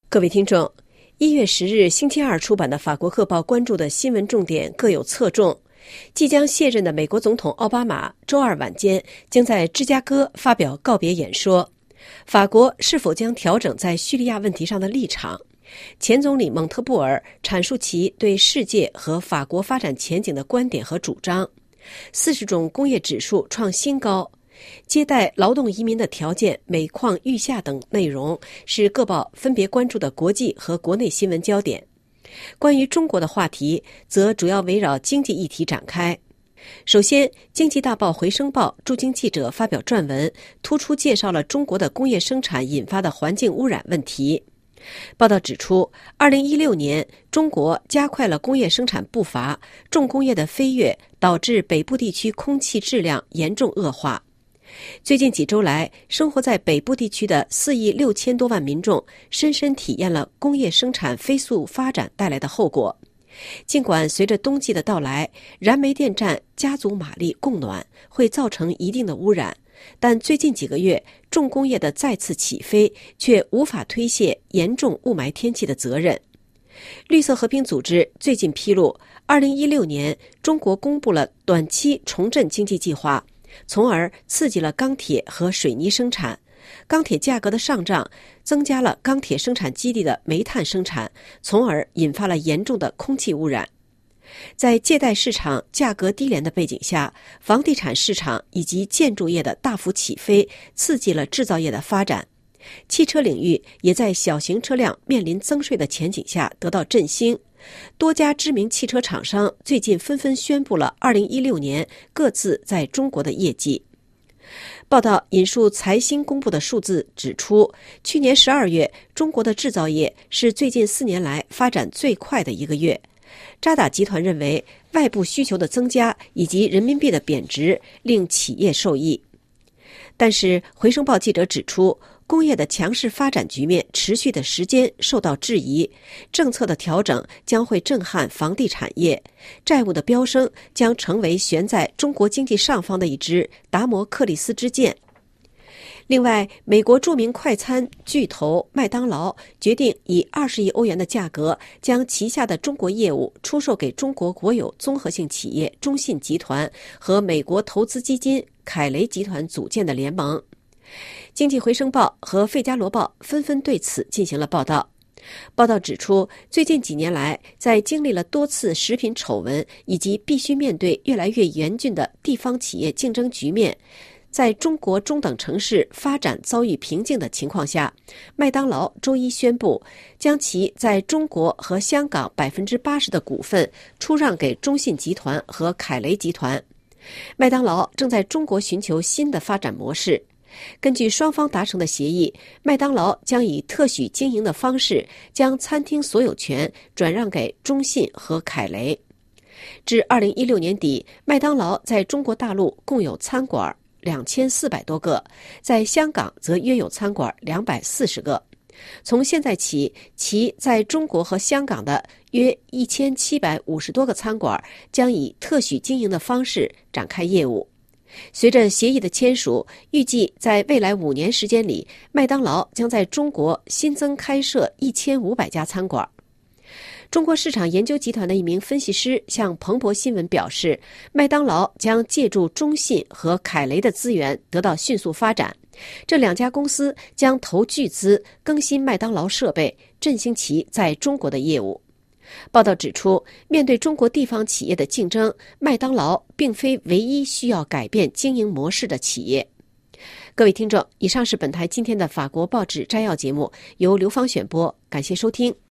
各位听众，1月10日星期二出版的法国客报关注的新闻重点各有侧重。即将卸任的美国总统奥巴马周二晚间将在芝加哥发表告别演说。法国是否将调整在叙利亚问题上的立场？前总理蒙特布尔阐述其对世界和法国发展前景的观点和主张。40种工业指数创新高。接待劳动移民的条件每况愈下等内容是各报分别关注的国际和国内新闻焦点。关于中国的话题则主要围绕经济议题展开。首先，经济大报《回声报》驻京记者发表撰文，突出介绍了中国的工业生产引发的环境污染问题。报道指出，2016年中国加快了工业生产步伐，重工业的飞跃导致北部地区空气质量严重恶化。最近几周来，生活在北部地区的4亿6千多万民众深深体验了工业生产飞速发展带来的后果。尽管随着冬季的到来，燃煤电站加足马力供暖会造成一定的污染，但最近几个月重工业的再次起飞却无法推卸严重雾霾天气的责任。绿色和平组织最近披露，2016年中国公布了短期重振经济计划，从而刺激了钢铁和水泥生产。钢铁价格的上涨增加了钢铁生产基地的煤炭生产，从而引发了严重的空气污染。在借贷市场价格低廉的背景下，房地产市场以及建筑业的大幅起飞刺激了制造业的发展。汽车领域也在小型车辆面临增税的前景下得到振兴。多家知名汽车厂商最近纷纷宣布了2016年各自在中国的业绩。报道引述财新公布的数字指出，去年12月中国的制造业是最近4年来发展最快的一个月。渣打集团认为，外部需求的增加以及人民币的贬值令企业受益。但是回声报记者指出，工业的强势发展局面持续的时间受到质疑，政策的调整将会震撼房地产业，债务的飙升将成为悬在中国经济上方的一支达摩克利斯之剑。另外，美国著名快餐巨头麦当劳决定以20亿欧元的价格将旗下的中国业务出售给中国国有综合性企业中信集团和美国投资基金凯雷集团组建的联盟。经济回声报和费加罗报纷纷对此进行了报道。报道指出，最近几年来，在经历了多次食品丑闻以及必须面对越来越严峻的地方企业竞争局面，在中国中等城市发展遭遇瓶颈的情况下，麦当劳周一宣布将其在中国和香港80%的股份出让给中信集团和凯雷集团。麦当劳正在中国寻求新的发展模式。根据双方达成的协议，麦当劳将以特许经营的方式将餐厅所有权转让给中信和凯雷。至2016年底，麦当劳在中国大陆共有餐馆2400多个，在香港则约有餐馆240个。从现在起，其在中国和香港的约1750多个餐馆将以特许经营的方式展开业务。随着协议的签署，预计在未来5年时间里，麦当劳将在中国新增开设1500家餐馆。中国市场研究集团的一名分析师向彭博新闻表示，麦当劳将借助中信和凯雷的资源得到迅速发展，这2家公司将投巨资更新麦当劳设备，振兴其在中国的业务。报道指出，面对中国地方企业的竞争，麦当劳并非唯一需要改变经营模式的企业。各位听众，以上是本台今天的法国报纸摘要节目，由刘芳选播，感谢收听。